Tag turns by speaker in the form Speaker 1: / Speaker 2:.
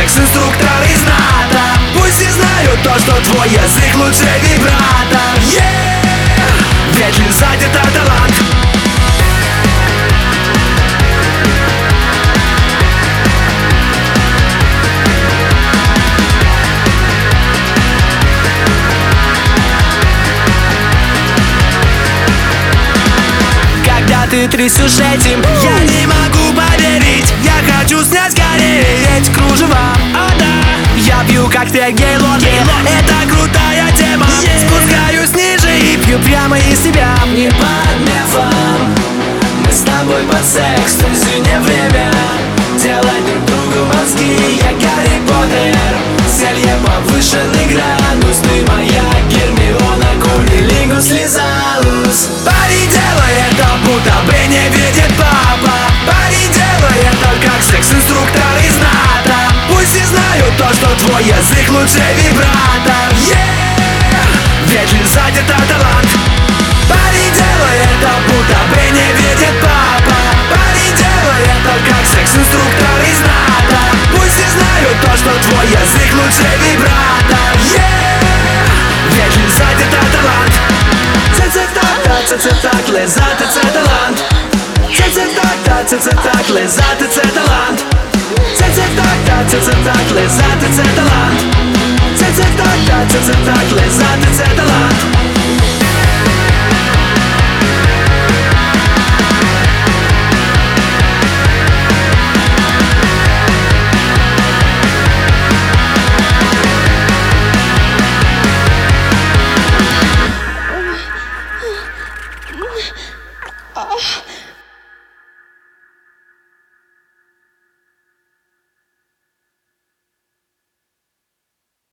Speaker 1: секс-инструктор из НАТО. Пусть и знают то, что твой язык лучше вибрато. Ведь лизать это талант. Ты трясешь этим, я не могу поверить. Я хочу снять скорее эти кружева. О да, я пью коктейль Гейлорди, это крутая тема. Спускаюсь ниже и пью прямо из себя. Не под мефом, мы с тобой под секс. То есть не время делать друг другу мозги. Я Гарри Поттер, зелье повышенный градус. Ты моя Гермиона, Кунилингус, Лизаус. Парень делает то, будто бы не видит папа. Парень делает то, как секс-инструктор из НАТО. Пусть и знают то, что твой язык лучше вибрато. Ведь лизать это талант. Парень делает то, будто бы не видит папа. Парень делает то, как секс-инструктор из НАТО. Пусть и знают то, что твой язык лучше вибрато. Ведь лизать это талант. Так, лизати це талант. Так, лизати це талант. Так, лизати це талант. Так, лизати це талант.